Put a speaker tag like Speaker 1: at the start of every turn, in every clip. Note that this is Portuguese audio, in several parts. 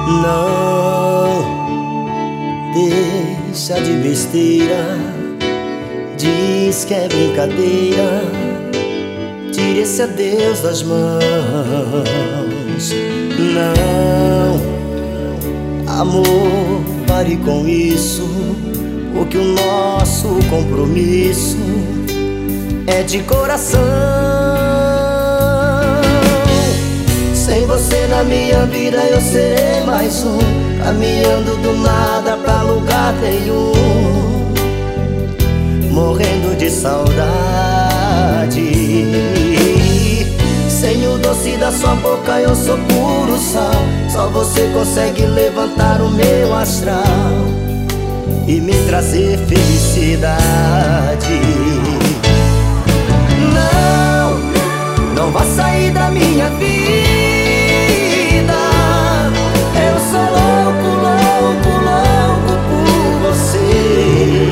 Speaker 1: Não deixa de besteira, diz que é brincadeira. Tire esse adeus das mãos. Não, amor, pare com isso, porque o nosso compromisso é de coração. Sem você na minha vida eu serei mais um, caminhando do nada pra lugar nenhum, morrendo de saudade. Sem o doce da sua boca eu sou puro sal, só você consegue levantar o meu astral e me trazer felicidade. Não, não vá sair da minha vida. Eu sou louco, louco, louco por você.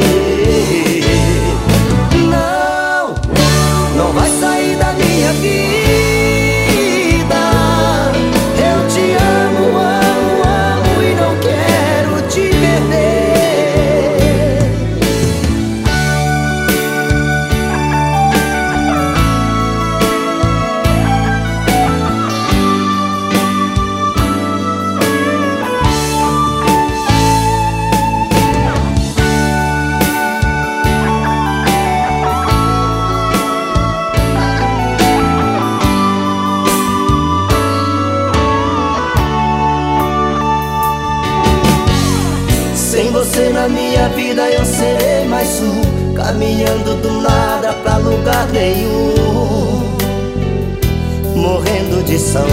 Speaker 1: Não, não vai sair da minha vida. Eu te amo, amo, amo e não quero te perder. Sem você na minha vida eu serei mais um, caminhando do nada pra lugar nenhum, morrendo de saudade.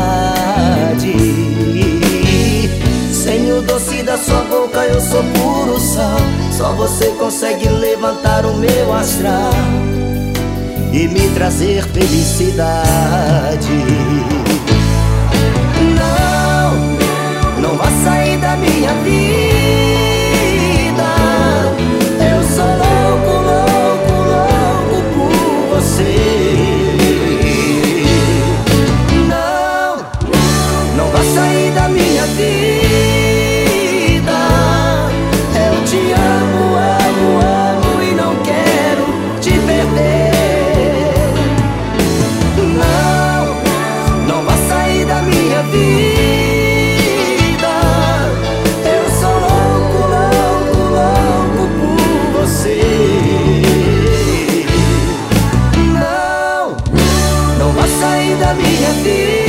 Speaker 1: Sem o doce da sua boca eu sou puro sal, só você consegue levantar o meu astral e me trazer felicidade. Não, não vá sair da minha vida. Sair da minha vida. Eu te amo, amo, amo e não quero te perder. Não, não vá sair da minha vida. Eu sou louco, louco, louco por você. Não, não vá sair da minha vida.